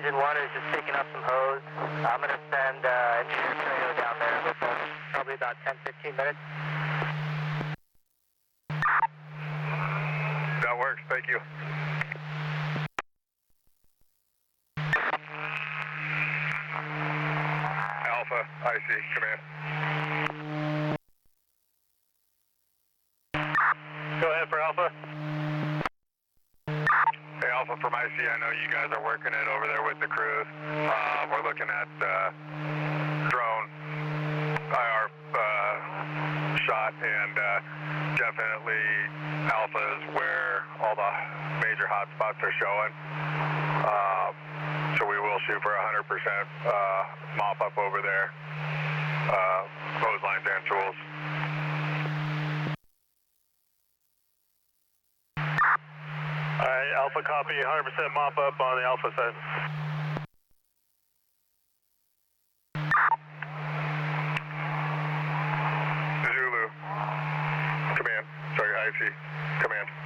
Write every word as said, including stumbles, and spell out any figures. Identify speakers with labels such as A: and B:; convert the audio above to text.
A: engine one is just picking up some hose. I'm going to send uh, engineer Trano down there with us, probably about ten, fifteen minutes.
B: That works, thank you. Alpha, I C, command.
C: Go ahead for Alpha.
B: Hey, Alpha from I C, I know you guys are working it over there with the crews. Uh, we're looking at uh, drone I R uh, shot, and uh, definitely Alpha is where all the major hot spots are showing. Uh, so we will shoot for one hundred percent uh, mop up over there, uh, hose lines and tools.
C: All right, Alpha copy, one hundred percent mop up on the Alpha side.
B: Zulu, command, sorry, I C, command.